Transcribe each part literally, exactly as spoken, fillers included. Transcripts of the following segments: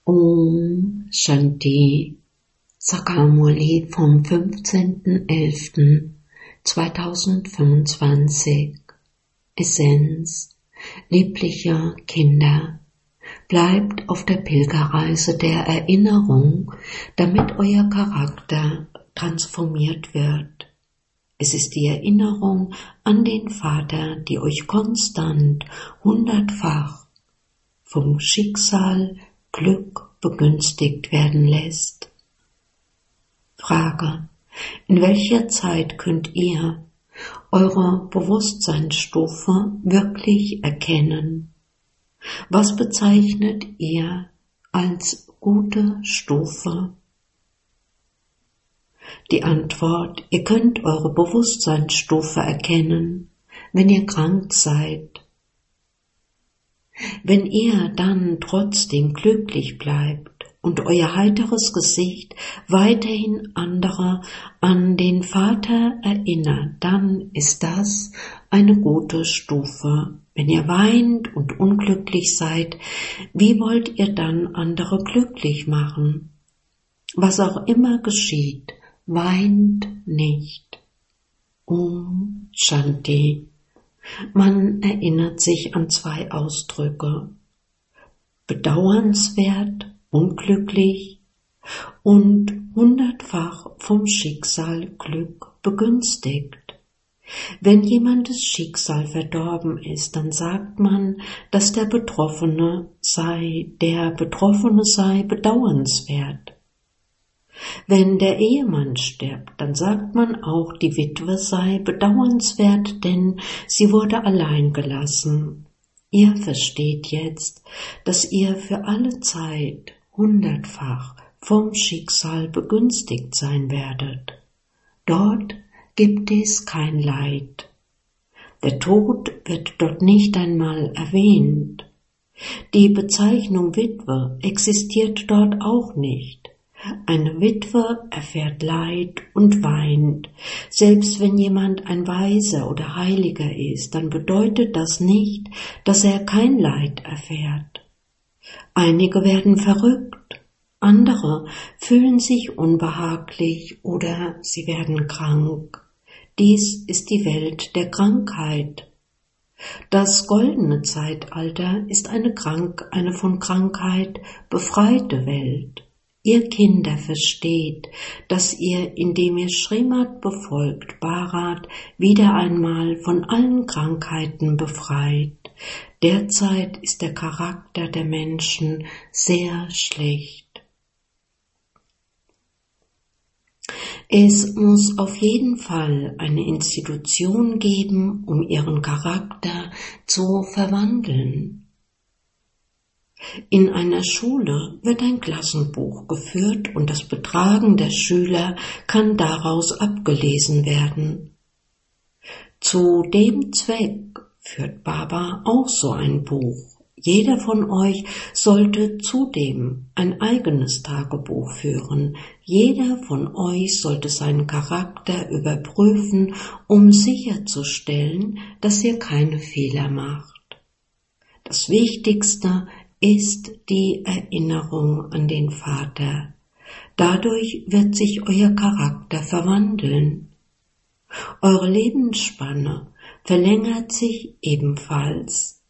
Om Shanti Sakamuli vom fünfzehnten elften zweitausendfünfundzwanzig. Essenz: Lieblicher Kinder, bleibt auf der Pilgerreise der Erinnerung, damit euer Charakter transformiert wird. Es ist die Erinnerung an den Vater, die euch konstant hundertfach vom Schicksal Glück begünstigt werden lässt. Frage: In welcher Zeit könnt ihr eure Bewusstseinsstufe wirklich erkennen? Was bezeichnet ihr als gute Stufe? Die Antwort: Ihr könnt eure Bewusstseinsstufe erkennen, wenn ihr krank seid. Wenn ihr dann trotzdem glücklich bleibt und euer heiteres Gesicht weiterhin andere an den Vater erinnert, dann ist das eine gute Stufe. Wenn ihr weint und unglücklich seid, wie wollt ihr dann andere glücklich machen? Was auch immer geschieht, weint nicht. Om Shanti. Man erinnert sich an zwei Ausdrücke: bedauernswert, unglücklich und hundertfach vom Schicksal Glück begünstigt. Wenn jemandes Schicksal verdorben ist, dann sagt man, dass der Betroffene sei, der Betroffene sei bedauernswert. Wenn der Ehemann stirbt, dann sagt man auch, die Witwe sei bedauernswert, denn sie wurde allein gelassen. Ihr versteht jetzt, dass ihr für alle Zeit hundertfach vom Schicksal begünstigt sein werdet. Dort gibt es kein Leid. Der Tod wird dort nicht einmal erwähnt. Die Bezeichnung Witwe existiert dort auch nicht. Eine Witwe erfährt Leid und weint. Selbst wenn jemand ein Weiser oder Heiliger ist, dann bedeutet das nicht, dass er kein Leid erfährt. Einige werden verrückt, andere fühlen sich unbehaglich oder sie werden krank. Dies ist die Welt der Krankheit. Das goldene Zeitalter ist eine, krank, eine von Krankheit befreite Welt. Ihr Kinder versteht, dass ihr, indem ihr Srimad befolgt, Bharat wieder einmal von allen Krankheiten befreit. Derzeit ist der Charakter der Menschen sehr schlecht. Es muss auf jeden Fall eine Institution geben, um ihren Charakter zu verwandeln. In einer Schule wird ein Klassenbuch geführt und das Betragen der Schüler kann daraus abgelesen werden. Zu dem Zweck führt Baba auch so ein Buch. Jeder von euch sollte zudem ein eigenes Tagebuch führen. Jeder von euch sollte seinen Charakter überprüfen, um sicherzustellen, dass ihr keine Fehler macht. Das Wichtigste ist die Erinnerung an den Vater. Dadurch wird sich euer Charakter verwandeln. Eure Lebensspanne verlängert sich ebenfalls.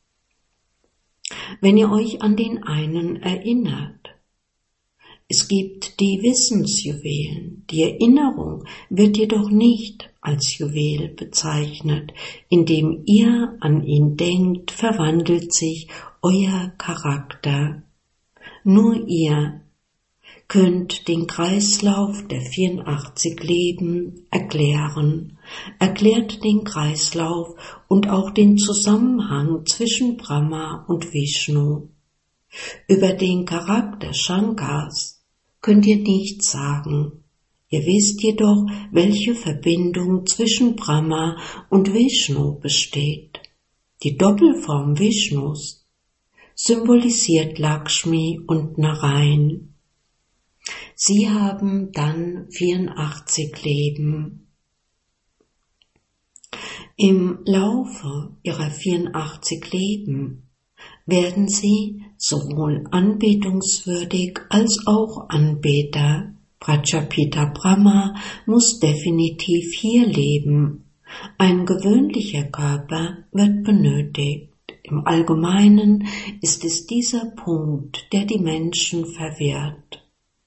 Wenn ihr euch an den einen erinnert, es gibt die Wissensjuwelen. Die Erinnerung wird jedoch nicht als Juwel bezeichnet. Indem ihr an ihn denkt, verwandelt sich euer Charakter. Nur ihr könnt den Kreislauf der vierundachtzig Leben erklären. Erklärt den Kreislauf und auch den Zusammenhang zwischen Brahma und Vishnu. Über den Charakter Shankars könnt ihr nichts sagen. Ihr wisst jedoch, welche Verbindung zwischen Brahma und Vishnu besteht. Die Doppelform Vishnus symbolisiert Lakshmi und Narayan. Sie haben dann vierundachtzig Leben. Im Laufe ihrer vierundachtzig Leben werden sie sowohl anbetungswürdig als auch Anbeter. Prajapita Brahma muss definitiv hier leben. Ein gewöhnlicher Körper wird benötigt. Im Allgemeinen ist es dieser Punkt, der die Menschen verwirrt.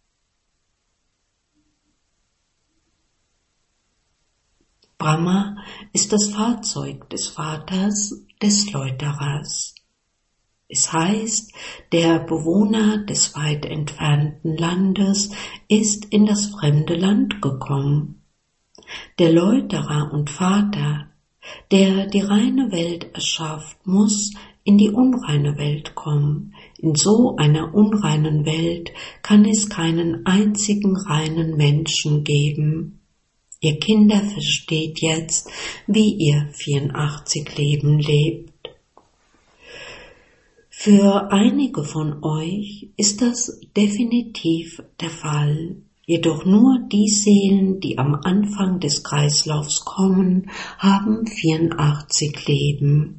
Brahma ist das Fahrzeug des Vaters des Läuterers. Es heißt, der Bewohner des weit entfernten Landes ist in das fremde Land gekommen. Der Läuterer und Vater, der die reine Welt erschafft, muss in die unreine Welt kommen. In so einer unreinen Welt kann es keinen einzigen reinen Menschen geben. Ihr Kinder versteht jetzt, wie ihr vierundachtzig Leben lebt. Für einige von euch ist das definitiv der Fall, jedoch nur die Seelen, die am Anfang des Kreislaufs kommen, haben vierundachtzig Leben.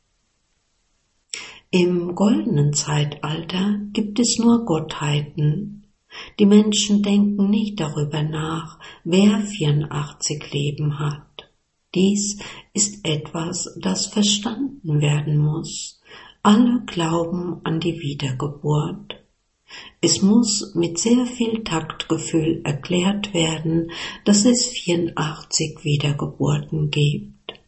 Im goldenen Zeitalter gibt es nur Gottheiten. Die Menschen denken nicht darüber nach, wer vierundachtzig Leben hat. Dies ist etwas, das verstanden werden muss. Alle glauben an die Wiedergeburt. Es muss mit sehr viel Taktgefühl erklärt werden, dass es vierundachtzig Wiedergeburten gibt.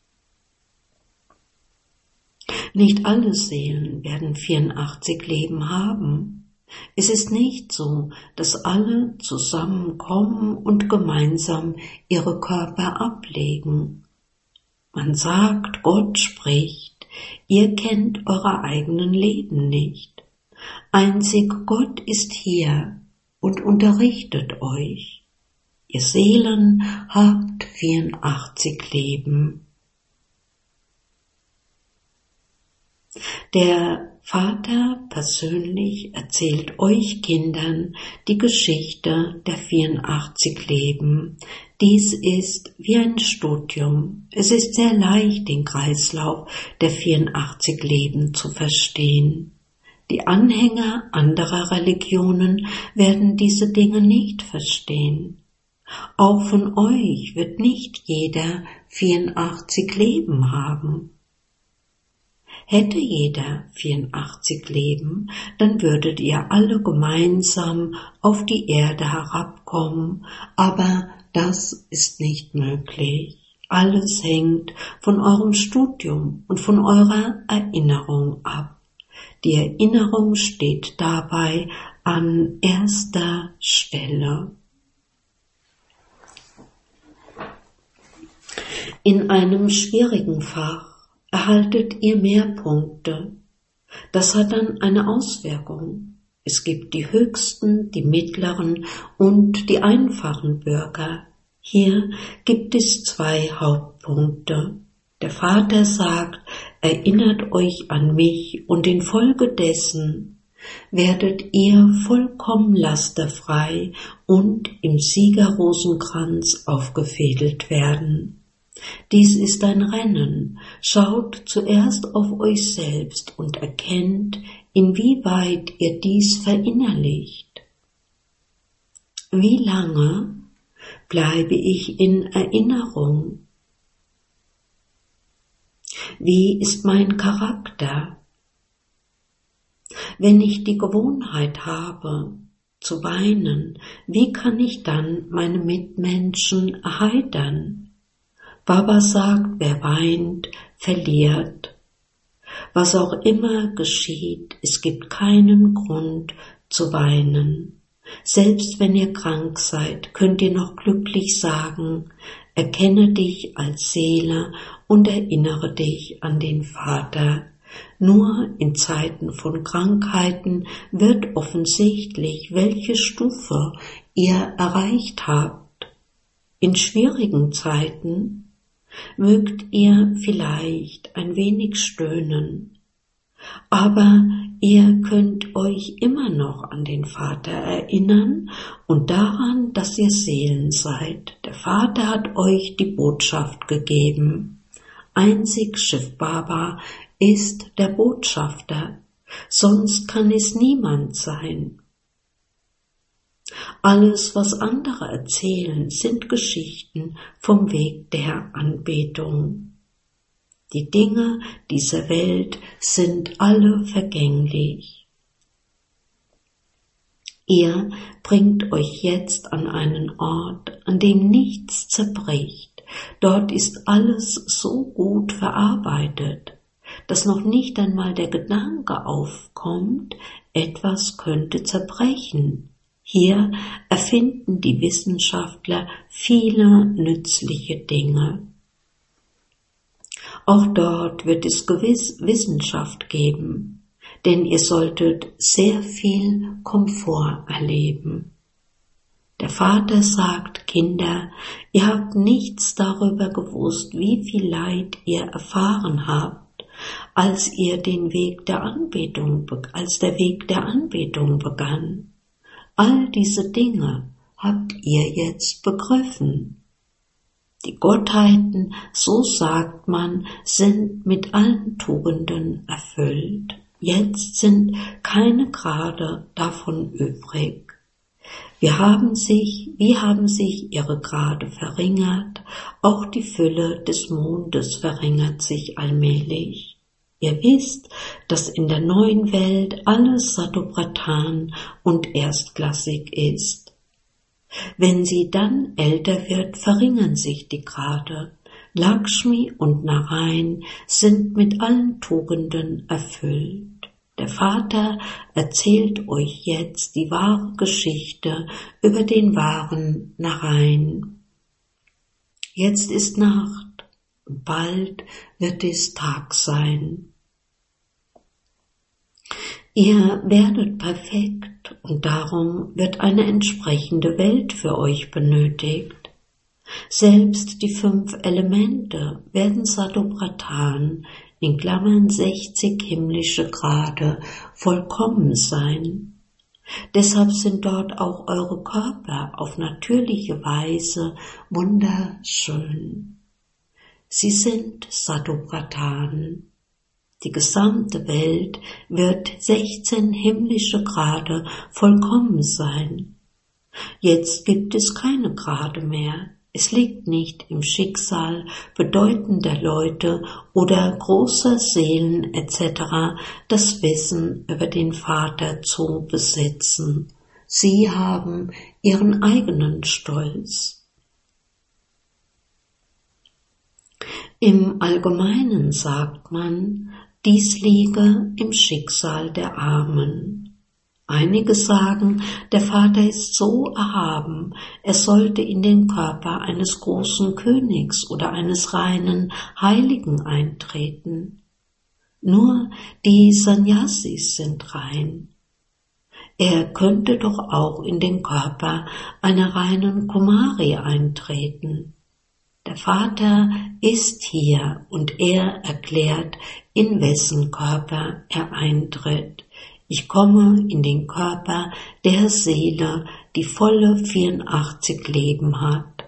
Nicht alle Seelen werden vierundachtzig Leben haben. Es ist nicht so, dass alle zusammenkommen und gemeinsam ihre Körper ablegen. Man sagt, Gott spricht, ihr kennt eure eigenen Leben nicht. Einzig Gott ist hier und unterrichtet euch. Ihr Seelen habt vierundachtzig Leben. Der Vater persönlich erzählt euch Kindern die Geschichte der vierundachtzig Leben. Dies ist wie ein Studium. Es ist sehr leicht, den Kreislauf der vierundachtzig Leben zu verstehen. Die Anhänger anderer Religionen werden diese Dinge nicht verstehen. Auch von euch wird nicht jeder vierundachtzig Leben haben. Hätte jeder vierundachtzig Leben, dann würdet ihr alle gemeinsam auf die Erde herabkommen, aber das ist nicht möglich. Alles hängt von eurem Studium und von eurer Erinnerung ab. Die Erinnerung steht dabei an erster Stelle. In einem schwierigen Fach erhaltet ihr mehr Punkte. Das hat dann eine Auswirkung. Es gibt die höchsten, die mittleren und die einfachen Bürger. Hier gibt es zwei Hauptpunkte. Der Vater sagt, erinnert euch an mich und infolgedessen werdet ihr vollkommen lasterfrei und im Siegerrosenkranz aufgefädelt werden. Dies ist ein Rennen. Schaut zuerst auf euch selbst und erkennt, inwieweit ihr dies verinnerlicht. Wie lange bleibe ich in Erinnerung? Wie ist mein Charakter? Wenn ich die Gewohnheit habe, zu weinen, wie kann ich dann meine Mitmenschen erheitern? Baba sagt, wer weint, verliert. Was auch immer geschieht, es gibt keinen Grund zu weinen. Selbst wenn ihr krank seid, könnt ihr noch glücklich sagen, erkenne dich als Seele und erinnere dich an den Vater. Nur in Zeiten von Krankheiten wird offensichtlich, welche Stufe ihr erreicht habt. In schwierigen Zeiten mögt ihr vielleicht ein wenig stöhnen, aber ihr könnt euch immer noch an den Vater erinnern und daran, dass ihr Seelen seid. Der Vater hat euch die Botschaft gegeben. Einzig Shiv Baba ist der Botschafter, sonst kann es niemand sein. Alles, was andere erzählen, sind Geschichten vom Weg der Anbetung. Die Dinge dieser Welt sind alle vergänglich. Ihr bringt euch jetzt an einen Ort, an dem nichts zerbricht. Dort ist alles so gut verarbeitet, dass noch nicht einmal der Gedanke aufkommt, etwas könnte zerbrechen. Hier erfinden die Wissenschaftler viele nützliche Dinge. Auch dort wird es gewiss Wissenschaft geben, denn ihr solltet sehr viel Komfort erleben. Der Vater sagt, Kinder, ihr habt nichts darüber gewusst, wie viel Leid ihr erfahren habt, als ihr den Weg der Anbetung, als der Weg der Anbetung begann. All diese Dinge habt ihr jetzt begriffen. Die Gottheiten, so sagt man, sind mit allen Tugenden erfüllt. Jetzt sind keine Grade davon übrig. Wir haben sich, wie haben sich ihre Grade verringert, auch die Fülle des Mondes verringert sich allmählich. Ihr wisst, dass in der neuen Welt alles Sattva-Pradhan und erstklassig ist. Wenn sie dann älter wird, verringern sich die Grade. Lakshmi und Narayan sind mit allen Tugenden erfüllt. Der Vater erzählt euch jetzt die wahre Geschichte über den wahren Narayan. Jetzt ist Nacht, bald wird es Tag sein. Ihr werdet perfekt und darum wird eine entsprechende Welt für euch benötigt. Selbst die fünf Elemente werden Sattva-Pradhan in Klammern sechzig himmlische Grade vollkommen sein. Deshalb sind dort auch eure Körper auf natürliche Weise wunderschön. Sie sind Sattva-Pradhan. Die gesamte Welt wird sechzehn himmlische Grade vollkommen sein. Jetzt gibt es keine Grade mehr. Es liegt nicht im Schicksal bedeutender Leute oder großer Seelen et cetera das Wissen über den Vater zu besitzen. Sie haben ihren eigenen Stolz. Im Allgemeinen sagt man, dies liege im Schicksal der Armen. Einige sagen, der Vater ist so erhaben, er sollte in den Körper eines großen Königs oder eines reinen Heiligen eintreten. Nur die Sannyasis sind rein. Er könnte doch auch in den Körper einer reinen Kumari eintreten. Der Vater ist hier und er erklärt, in wessen Körper er eintritt. Ich komme in den Körper der Seele, die volle vierundachtzig Leben hat.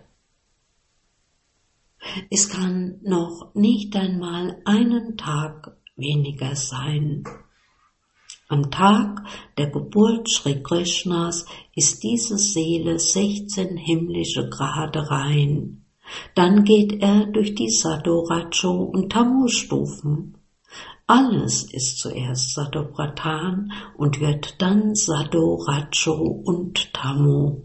Es kann noch nicht einmal einen Tag weniger sein. Am Tag der Geburt Sri Krishnas ist diese Seele sechzehn himmlische Grade rein. Dann geht er durch die Sato, Rajo und Tamu Stufen. Alles ist zuerst Sattva-Pradhan und wird dann Sato, Rajo und Tamu.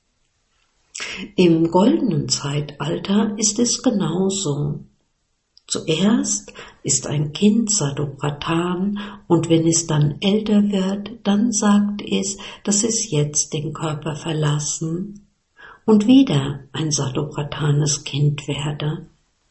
Im goldenen Zeitalter ist es genauso. Zuerst ist ein Kind Sattva-Pradhan und wenn es dann älter wird, dann sagt es, dass es jetzt den Körper verlassen und wieder ein Sattva-Pradhanes Kind werde.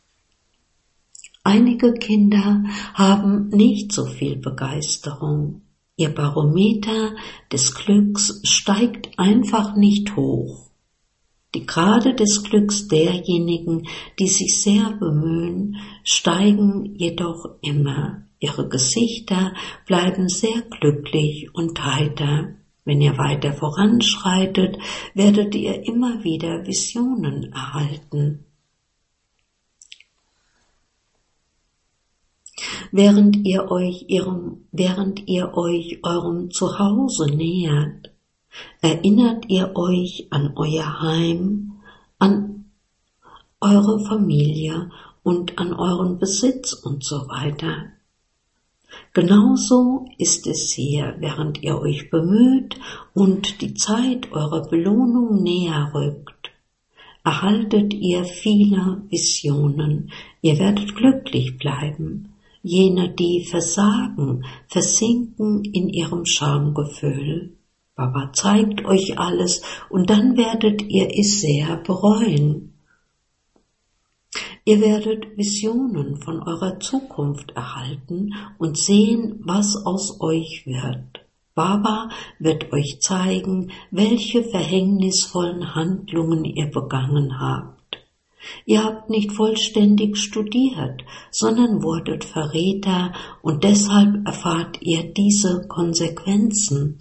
Einige Kinder haben nicht so viel Begeisterung. Ihr Barometer des Glücks steigt einfach nicht hoch. Die Grade des Glücks derjenigen, die sich sehr bemühen, steigen jedoch immer. Ihre Gesichter bleiben sehr glücklich und heiter. Wenn ihr weiter voranschreitet, werdet ihr immer wieder Visionen erhalten. Während ihr euch ihrem, während ihr euch eurem Zuhause nähert, erinnert ihr euch an euer Heim, an eure Familie und an euren Besitz und so weiter. Genauso ist es hier, während ihr euch bemüht und die Zeit eurer Belohnung näher rückt, erhaltet ihr viele Visionen, ihr werdet glücklich bleiben. Jene, die versagen, versinken in ihrem Schamgefühl. Baba zeigt euch alles und dann werdet ihr es sehr bereuen. Ihr werdet Visionen von eurer Zukunft erhalten und sehen, was aus euch wird. Baba wird euch zeigen, welche verhängnisvollen Handlungen ihr begangen habt. Ihr habt nicht vollständig studiert, sondern wurdet Verräter und deshalb erfahrt ihr diese Konsequenzen.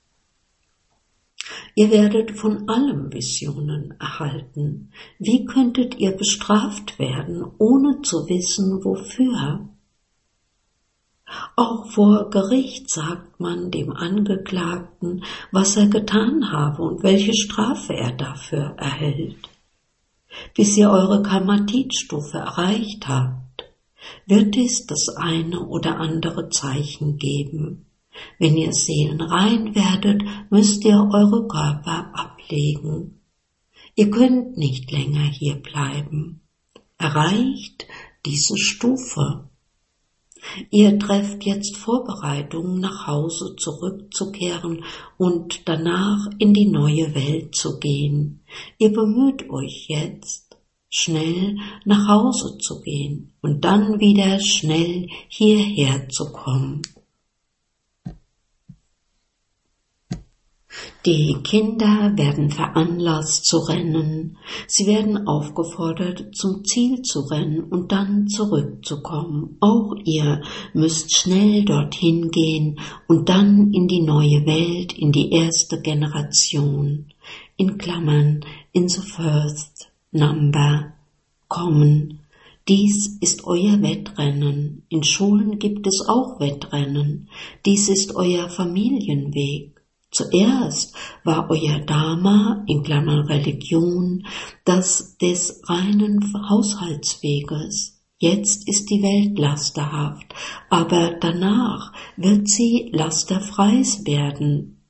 Ihr werdet von allem Visionen erhalten. Wie könntet ihr bestraft werden, ohne zu wissen, wofür? Auch vor Gericht sagt man dem Angeklagten, was er getan habe und welche Strafe er dafür erhält. Bis ihr eure Karmatitstufe erreicht habt, wird es das eine oder andere Zeichen geben. Wenn ihr seelenrein werdet, müsst ihr eure Körper ablegen. Ihr könnt nicht länger hier bleiben. Erreicht diese Stufe. Ihr trefft jetzt Vorbereitungen, nach Hause zurückzukehren und danach in die neue Welt zu gehen. Ihr bemüht euch jetzt, schnell nach Hause zu gehen und dann wieder schnell hierher zu kommen. Die Kinder werden veranlasst zu rennen, sie werden aufgefordert, zum Ziel zu rennen und dann zurückzukommen. Auch ihr müsst schnell dorthin gehen und dann in die neue Welt, in die erste Generation, in Klammern, in the first number, kommen. Dies ist euer Wettrennen. In Schulen gibt es auch Wettrennen. Dies ist euer Familienweg. Zuerst war euer Dharma, in Klammern Religion, das des reinen Haushaltsweges. Jetzt ist die Welt lasterhaft, aber danach wird sie lasterfrei werden.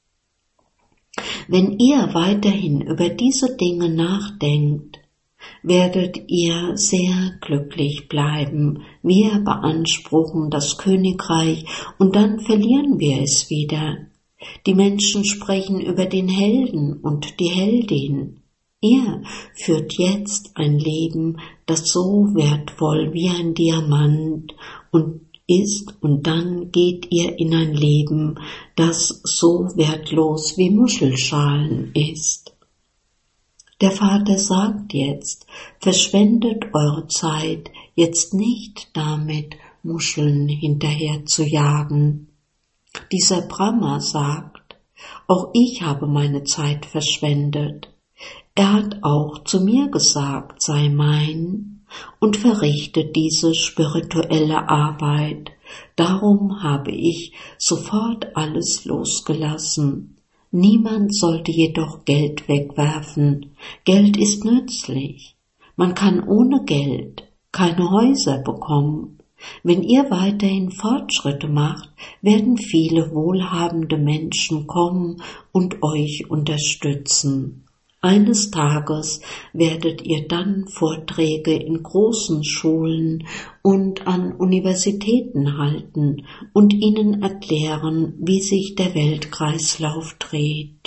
Wenn ihr weiterhin über diese Dinge nachdenkt, werdet ihr sehr glücklich bleiben. Wir beanspruchen das Königreich und dann verlieren wir es wieder. Die Menschen sprechen über den Helden und die Heldin. Ihr führt jetzt ein Leben, das so wertvoll wie ein Diamant und ist, und dann geht ihr in ein Leben, das so wertlos wie Muschelschalen ist. Der Vater sagt jetzt, verschwendet eure Zeit jetzt nicht damit, Muscheln hinterher zu jagen. Dieser Brahma sagt, auch ich habe meine Zeit verschwendet. Er hat auch zu mir gesagt, sei mein, und verrichte diese spirituelle Arbeit. Darum habe ich sofort alles losgelassen. Niemand sollte jedoch Geld wegwerfen. Geld ist nützlich. Man kann ohne Geld keine Häuser bekommen. Wenn ihr weiterhin Fortschritte macht, werden viele wohlhabende Menschen kommen und euch unterstützen. Eines Tages werdet ihr dann Vorträge in großen Schulen und an Universitäten halten und ihnen erklären, wie sich der Weltkreislauf dreht.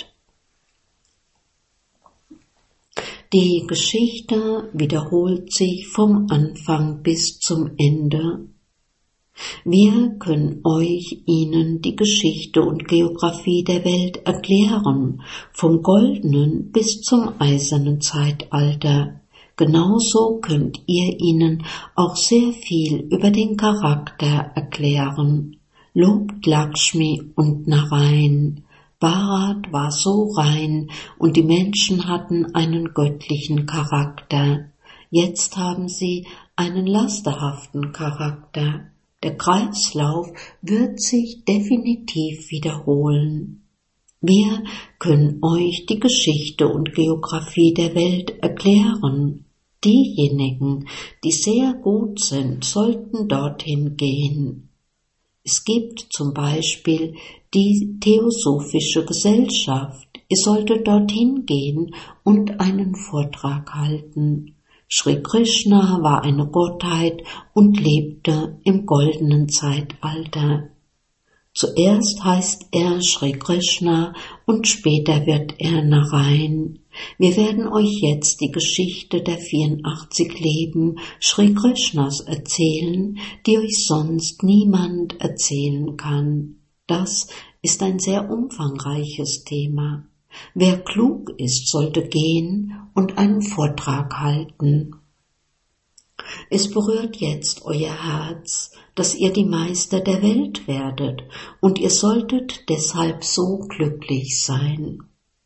Die Geschichte wiederholt sich vom Anfang bis zum Ende. Wir können euch Ihnen die Geschichte und Geographie der Welt erklären, vom goldenen bis zum eisernen Zeitalter. Genauso könnt ihr ihnen auch sehr viel über den Charakter erklären. Lobt Lakshmi und Narayan. Bharat war so rein und die Menschen hatten einen göttlichen Charakter. Jetzt haben sie einen lasterhaften Charakter. Der Kreislauf wird sich definitiv wiederholen. Wir können euch die Geschichte und Geografie der Welt erklären. Diejenigen, die sehr gut sind, sollten dorthin gehen. Es gibt zum Beispiel die Theosophische Gesellschaft. Ihr solltet dorthin gehen und einen Vortrag halten. Sri Krishna war eine Gottheit und lebte im goldenen Zeitalter. Zuerst heißt er Sri Krishna und später wird er Narayan. Wir werden euch jetzt die Geschichte der vierundachtzig Leben Sri Krishnas erzählen, die euch sonst niemand erzählen kann. Das ist ein sehr umfangreiches Thema. Wer klug ist, sollte gehen und einen Vortrag halten. Es berührt jetzt euer Herz, dass ihr die Meister der Welt werdet, und ihr solltet deshalb so glücklich sein.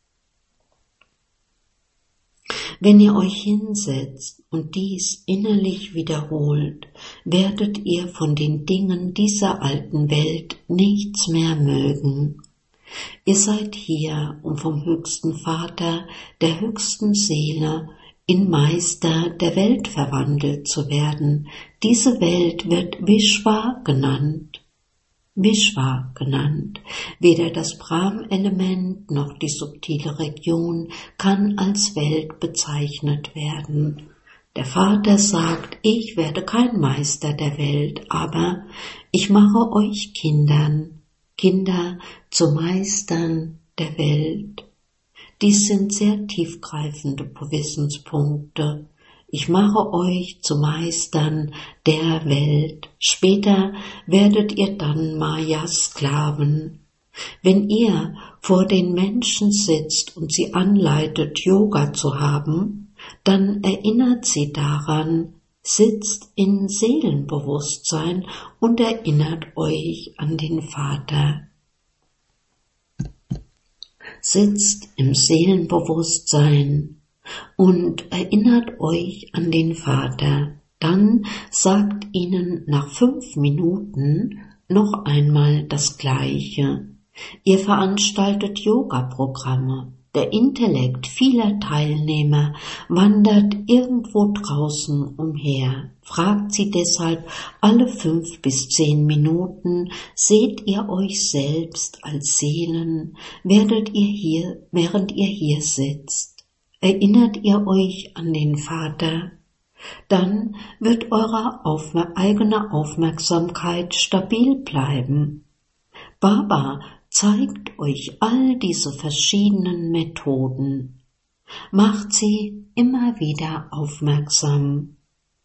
Wenn ihr euch hinsetzt und dies innerlich wiederholt, werdet ihr von den Dingen dieser alten Welt nichts mehr mögen. Ihr seid hier, um vom höchsten Vater, der höchsten Seele, in Meister der Welt verwandelt zu werden. Diese Welt wird Vishva genannt. Vishva genannt. Weder das Brahm-Element noch die subtile Region kann als Welt bezeichnet werden. Der Vater sagt, ich werde kein Meister der Welt, aber ich mache euch Kindern, Kinder zu Meistern der Welt. Dies sind sehr tiefgreifende Provisionspunkte. Ich mache euch zu Meistern der Welt. Später werdet ihr dann Maya-Sklaven. Wenn ihr vor den Menschen sitzt und sie anleitet, Yoga zu haben, dann erinnert sie daran, sitzt in Seelenbewusstsein und erinnert euch an den Vater. Sitzt im Seelenbewusstsein und erinnert euch an den Vater. Dann sagt ihnen nach fünf Minuten noch einmal das Gleiche. Ihr veranstaltet Yoga-Programme. Der Intellekt vieler Teilnehmer wandert irgendwo draußen umher. Fragt sie deshalb alle fünf bis zehn Minuten, seht ihr euch selbst als Seelen, werdet ihr hier, während ihr hier sitzt. Erinnert ihr euch an den Vater? Dann wird eure Aufmer- eigene Aufmerksamkeit stabil bleiben. Baba zeigt euch all diese verschiedenen Methoden. Macht sie immer wieder aufmerksam.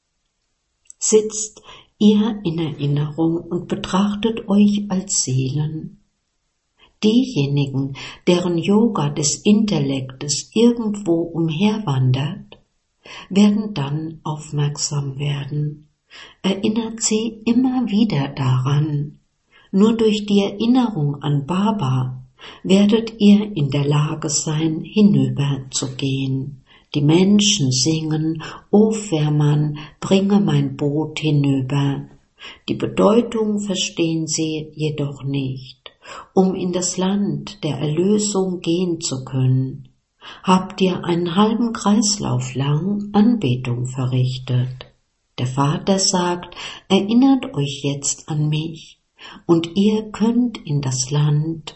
Sitzt ihr in Erinnerung und betrachtet euch als Seelen. Diejenigen, deren Yoga des Intellektes irgendwo umherwandert, werden dann aufmerksam werden. Erinnert sie immer wieder daran. Nur durch die Erinnerung an Baba werdet ihr in der Lage sein, hinüberzugehen. Die Menschen singen, O Fährmann, bringe mein Boot hinüber. Die Bedeutung verstehen sie jedoch nicht. Um in das Land der Erlösung gehen zu können, habt ihr einen halben Kreislauf lang Anbetung verrichtet. Der Vater sagt, erinnert euch jetzt an mich, und ihr könnt in das Land.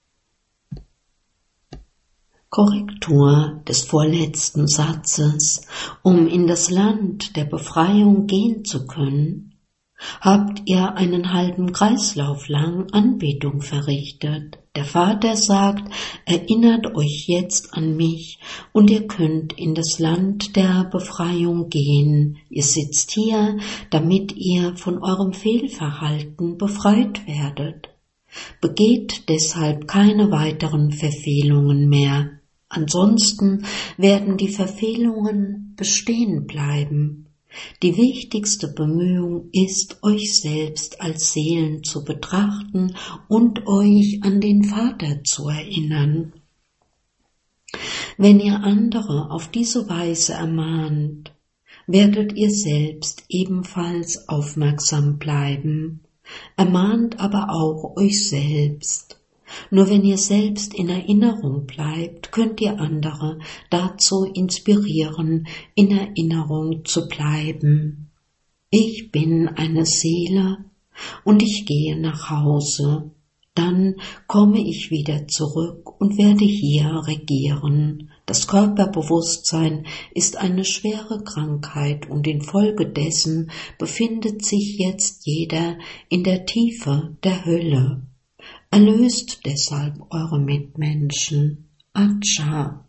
Korrektur des vorletzten Satzes. Um in das Land der Befreiung gehen zu können, habt ihr einen halben Kreislauf lang Anbetung verrichtet. Der Vater sagt, erinnert euch jetzt an mich und ihr könnt in das Land der Befreiung gehen. Ihr sitzt hier, damit ihr von eurem Fehlverhalten befreit werdet. Begeht deshalb keine weiteren Verfehlungen mehr. Ansonsten werden die Verfehlungen bestehen bleiben. Die wichtigste Bemühung ist, euch selbst als Seelen zu betrachten und euch an den Vater zu erinnern. Wenn ihr andere auf diese Weise ermahnt, werdet ihr selbst ebenfalls aufmerksam bleiben, ermahnt aber auch euch selbst. Nur wenn ihr selbst in Erinnerung bleibt, könnt ihr andere dazu inspirieren, in Erinnerung zu bleiben. Ich bin eine Seele und ich gehe nach Hause. Dann komme ich wieder zurück und werde hier regieren. Das Körperbewusstsein ist eine schwere Krankheit und infolgedessen befindet sich jetzt jeder in der Tiefe der Hölle. Erlöst deshalb eure Mitmenschen. Acha.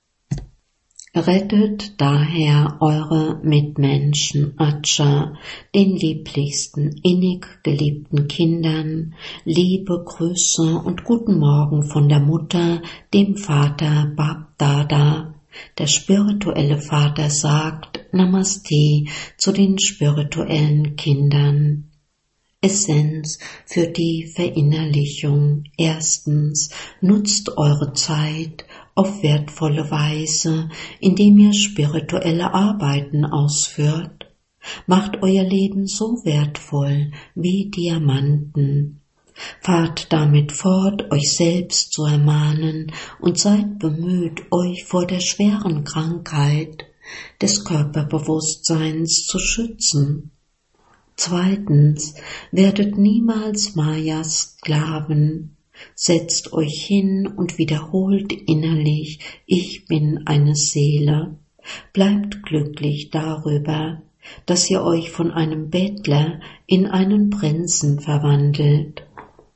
Rettet daher eure Mitmenschen, Acha, den lieblichsten, innig geliebten Kindern, Liebe, Grüße und guten Morgen von der Mutter, dem Vater Bap Dada. Der spirituelle Vater sagt Namaste zu den spirituellen Kindern. Essenz für die Verinnerlichung. Erstens, nutzt eure Zeit auf wertvolle Weise, indem ihr spirituelle Arbeiten ausführt. Macht euer Leben so wertvoll wie Diamanten. Fahrt damit fort, euch selbst zu ermahnen und seid bemüht, euch vor der schweren Krankheit des Körperbewusstseins zu schützen. Zweitens, werdet niemals Mayas Sklaven. Setzt euch hin und wiederholt innerlich, ich bin eine Seele. Bleibt glücklich darüber, dass ihr euch von einem Bettler in einen Prinzen verwandelt.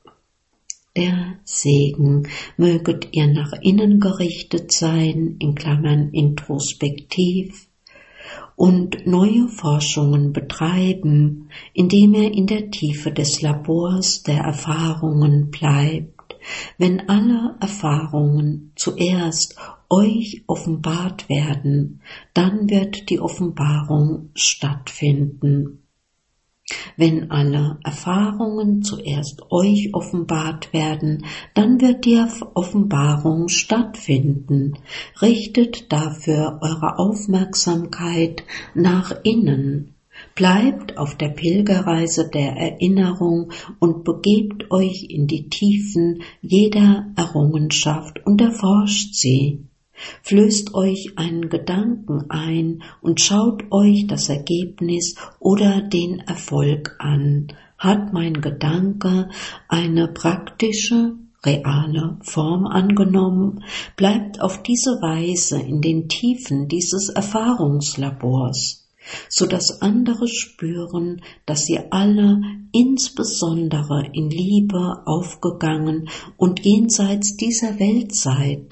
Der Segen, möget ihr nach innen gerichtet sein, in Klammern introspektiv, und neue Forschungen betreiben, indem er in der Tiefe des Labors der Erfahrungen bleibt. Wenn alle Erfahrungen zuerst euch offenbart werden, dann wird die Offenbarung stattfinden. Wenn alle Erfahrungen zuerst euch offenbart werden, dann wird die Offenbarung stattfinden. Richtet dafür eure Aufmerksamkeit nach innen. Bleibt auf der Pilgerreise der Erinnerung und begebt euch in die Tiefen jeder Errungenschaft und erforscht sie. Flößt euch einen Gedanken ein und schaut euch das Ergebnis oder den Erfolg an. Hat mein Gedanke eine praktische, reale Form angenommen? Bleibt auf diese Weise in den Tiefen dieses Erfahrungslabors, so dass andere spüren, dass ihr alle insbesondere in Liebe aufgegangen und jenseits dieser Welt seid.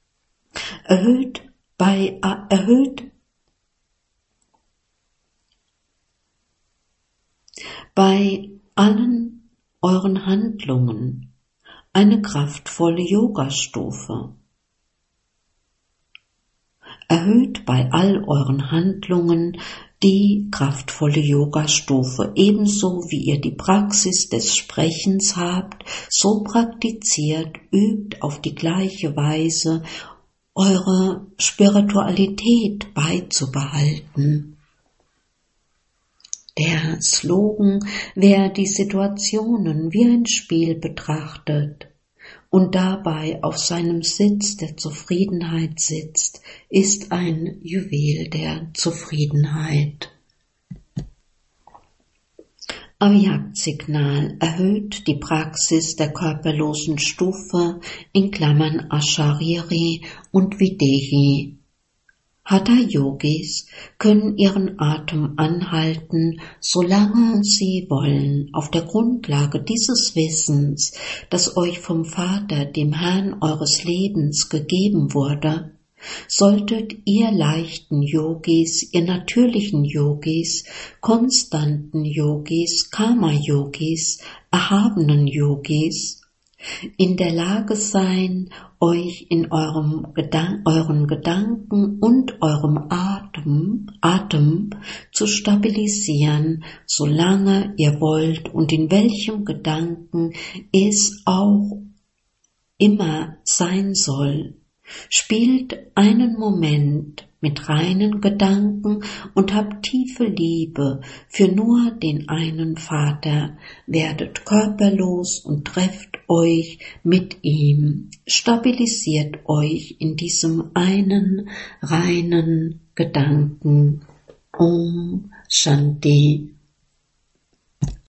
Erhöht bei, erhöht bei allen euren Handlungen eine kraftvolle Yoga-Stufe. Erhöht bei all euren Handlungen die kraftvolle Yoga-Stufe, ebenso wie ihr die Praxis des Sprechens habt, so praktiziert, übt auf die gleiche Weise eure Spiritualität beizubehalten. Der Slogan, wer die Situationen wie ein Spiel betrachtet und dabei auf seinem Sitz der Zufriedenheit sitzt, ist ein Juwel der Zufriedenheit. Avyaktasignal erhöht die Praxis der körperlosen Stufe in Klammern Ashariri und Videhi. Hatha-Yogis können ihren Atem anhalten, solange sie wollen, auf der Grundlage dieses Wissens, das euch vom Vater, dem Herrn eures Lebens, gegeben wurde. Solltet ihr leichten Yogis, ihr natürlichen Yogis, konstanten Yogis, Karma-Yogis, erhabenen Yogis in der Lage sein, euch in eurem Gedan- euren Gedanken und eurem Atem, Atem zu stabilisieren, solange ihr wollt und in welchem Gedanken es auch immer sein soll. Spielt einen Moment mit reinen Gedanken und habt tiefe Liebe für nur den einen Vater, werdet körperlos und trefft euch mit ihm, stabilisiert euch in diesem einen reinen Gedanken. Om Shanti.